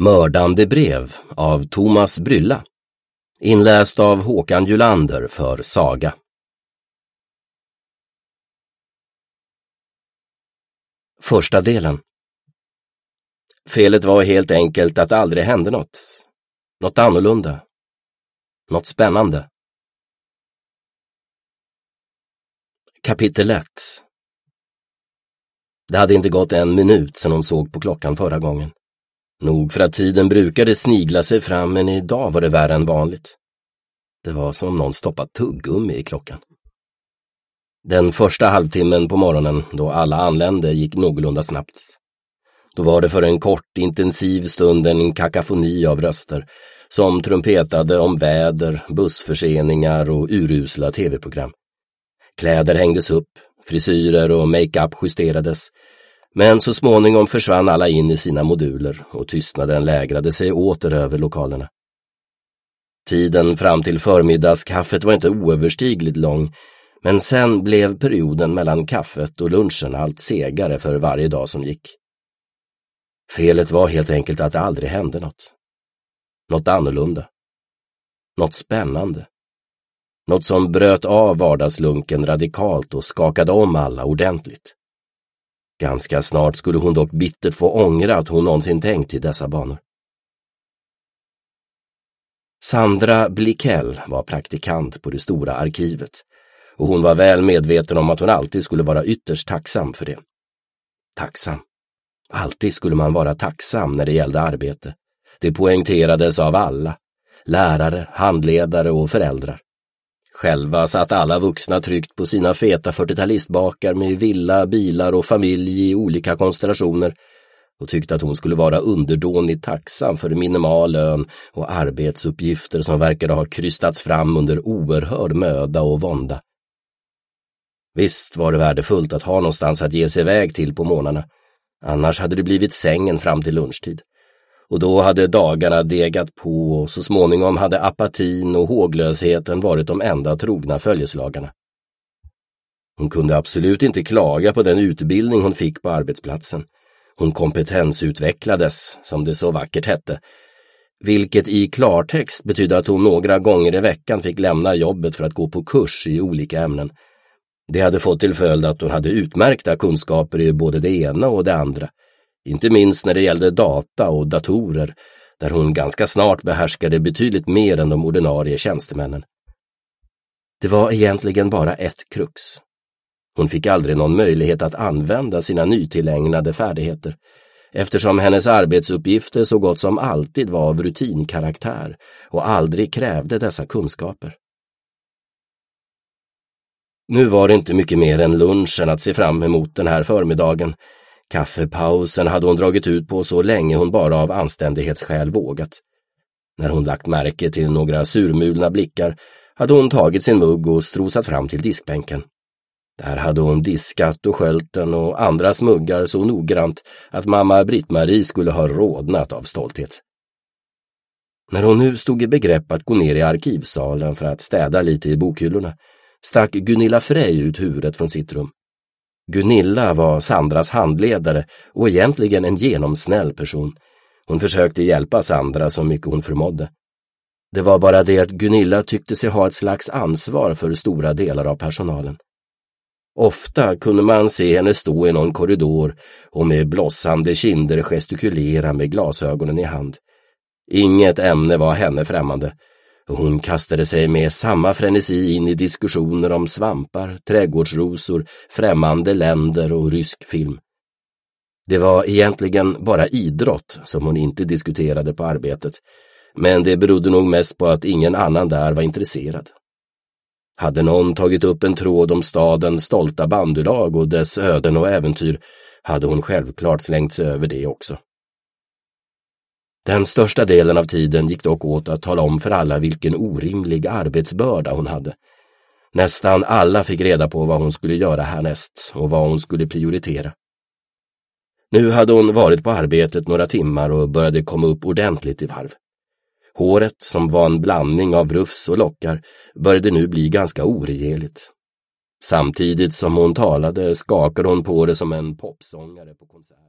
Mördande brev av Thomas Brylla. Inläst av Håkan Julander för Saga. Första delen. Felet var helt enkelt att det aldrig hände något. Något annorlunda. Något spännande. Kapitel 1. Det hade inte gått en minut sedan hon såg på klockan förra gången. Nog för att tiden brukade snigla sig fram, men idag var det värre än vanligt. Det var som om någon stoppat tuggummi i klockan. Den första halvtimmen på morgonen, då alla anlände, gick någorlunda snabbt. Då var det för en kort, intensiv stund en kakafoni av röster som trumpetade om väder, bussförseningar och urusla tv-program. Kläder hängdes upp, frisyrer och make-up justerades, men så småningom försvann alla in i sina moduler och tystnaden lägrade sig åter över lokalerna. Tiden fram till förmiddagskaffet var inte oöverstigligt lång, men sen blev perioden mellan kaffet och lunchen allt segare för varje dag som gick. Felet var helt enkelt att det aldrig hände något. Något annorlunda. Något spännande. Något som bröt av vardagslunken radikalt och skakade om alla ordentligt. Ganska snart skulle hon dock bittert få ångra att hon någonsin tänkt i dessa banor. Sandra Blikell var praktikant på det stora arkivet, och hon var väl medveten om att hon alltid skulle vara ytterst tacksam för det. Tacksam. Alltid skulle man vara tacksam när det gällde arbete. Det poängterades av alla, lärare, handledare och föräldrar. Själva satt alla vuxna tryckt på sina feta 40-talistbakar med villa, bilar och familj i olika konstellationer och tyckte att hon skulle vara underdånigt tacksam för minimal lön och arbetsuppgifter som verkade ha krystats fram under oerhörd möda och vånda. Visst var det värdefullt att ha någonstans att ge sig iväg till på morgnarna, annars hade det blivit sängen fram till lunchtid. Och då hade dagarna degat på och så småningom hade apatin och håglösheten varit de enda trogna följeslagarna. Hon kunde absolut inte klaga på den utbildning hon fick på arbetsplatsen. Hon kompetensutvecklades, som det så vackert hette, vilket i klartext betydde att hon några gånger i veckan fick lämna jobbet för att gå på kurs i olika ämnen. Det hade fått till följd att hon hade utmärkta kunskaper i både det ena och det andra. Inte minst när det gällde data och datorer, där hon ganska snart behärskade betydligt mer än de ordinarie tjänstemännen. Det var egentligen bara ett krux. Hon fick aldrig någon möjlighet att använda sina nytillägnade färdigheter, eftersom hennes arbetsuppgifter så gott som alltid var av rutinkaraktär och aldrig krävde dessa kunskaper. Nu var det inte mycket mer än lunchen att se fram emot den här förmiddagen. Kaffepausen hade hon dragit ut på så länge hon bara av anständighetsskäl vågat. När hon lagt märke till några surmulna blickar hade hon tagit sin mugg och strosat fram till diskbänken. Där hade hon diskat och sköljt den och andras muggar så noggrant att mamma Britt-Marie skulle ha rodnat av stolthet. När hon nu stod i begrepp att gå ner i arkivsalen för att städa lite i bokhyllorna stack Gunilla Frey ut huvudet från sitt rum. Gunilla var Sandras handledare och egentligen en genomsnäll person. Hon försökte hjälpa Sandra så mycket hon förmådde. Det var bara det att Gunilla tyckte sig ha ett slags ansvar för stora delar av personalen. Ofta kunde man se henne stå i någon korridor och med blossande kinder gestikulera med glasögonen i hand. Inget ämne var henne främmande. Och hon kastade sig med samma frenesi in i diskussioner om svampar, trädgårdsrosor, främmande länder och rysk film. Det var egentligen bara idrott som hon inte diskuterade på arbetet, men det berodde nog mest på att ingen annan där var intresserad. Hade någon tagit upp en tråd om stadens stolta bandylag och dess öden och äventyr hade hon självklart slängt sig över det också. Den största delen av tiden gick dock åt att tala om för alla vilken orimlig arbetsbörda hon hade. Nästan alla fick reda på vad hon skulle göra härnäst och vad hon skulle prioritera. Nu hade hon varit på arbetet några timmar och började komma upp ordentligt i varv. Håret, som var en blandning av rufs och lockar, började nu bli ganska oregerligt. Samtidigt som hon talade skakade hon på det som en popsångare på konsert.